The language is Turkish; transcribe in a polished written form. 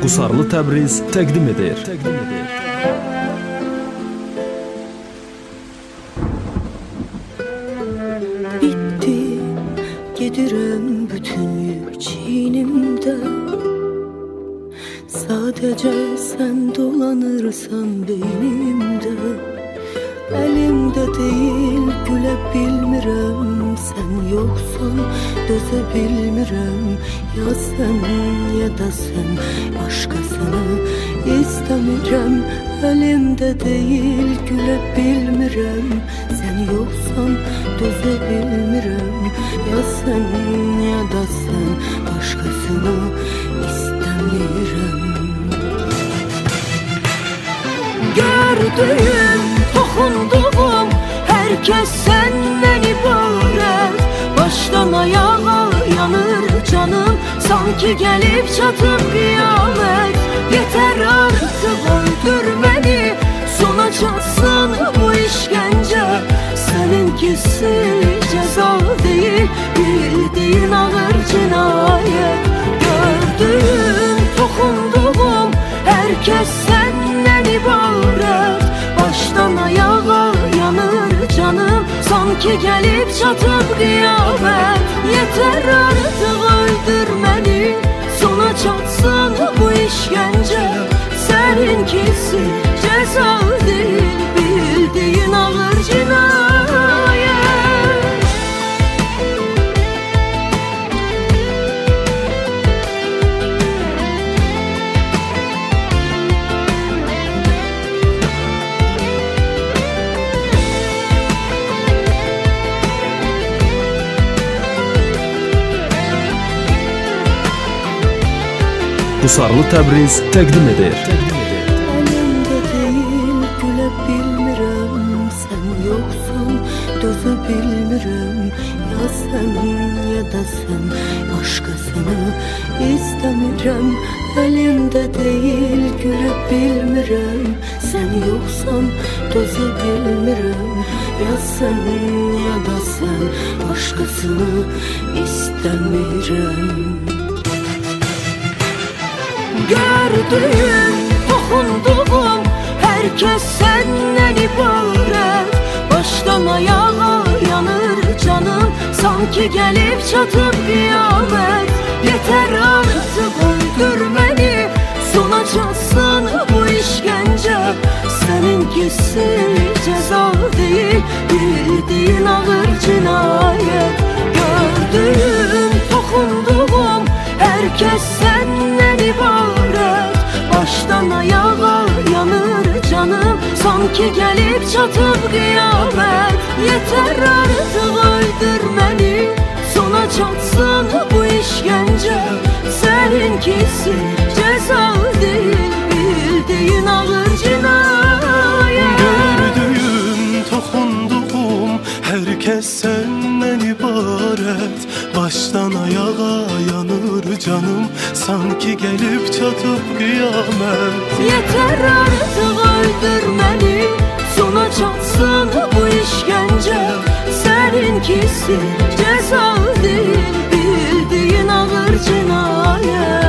Qusarlı Təbriz təqdim edir. Bitti, gedirəm bütün yük çiynimdə. Sadece sen dolanırsan beynimdə. Elimde değil güle bilmirəm. Sen yoksan döze bilmirəm. Ya sen ya da sen başkasını istemirəm. Elimde değil güle bilmirəm. Sen yoksan döze bilmirəm. Ya sen ya da sen başkasını istemirəm. Gördüğüm, toxunduğum herkes senden ibaret. Baştan ayağa yanır canım, sanki gelip çatıp kıyamet. Yeter artık öldür beni, sona çatsın bu işkence. Seninkisi ceza değil, bildiğin ağır cinayet. Gördüğüm, toxunduğum herkes senden ibaret. Baştan ayağa yanır canım, sanki gelip çatıp kıyamet. Yeter artık öldür beni, sona çatsın bu işkence. Seninkisi ceza değil, bildiğin ağır cinayet. Qusarlı Təbriz təqdim edir. Elimde değil güle bilmirəm. Sen yoksan dözü bilmirəm. Ya sen ya da sen başkasını istemirəm. Elimde değil güle bilmirəm. Sen yoksan dözü bilmirəm. Ya sen ya da sen başkasını istemirəm. Gördüğüm, toxunduğum herkes senden ibaret. Baştan ayağa yanır canım, sanki gelip çatıp kıyamet. Yeter artık öldür beni, sona çatsın bu işkence. Seninkisi ceza değil, bildiğin ağır cinayet. Gördüğüm, toxunduğum herkes senden ibaret. Baştan ayağa yanır canım, sanki gelip çatıp kıyamet. Yeter artık öldür beni, sona çatsın bu işkence. Seninkisi ceza değil, bildiğin ağır cinayet. Gördüğüm, toxunduğum herkes senden ibaret. Baştan ayağa yanır canım, sanki gelip çatıp kıyamet. Yeter artık öldür beni, sona çatsın bu işkence. Seninkisi ceza değil, bildiğin ağır cinayet.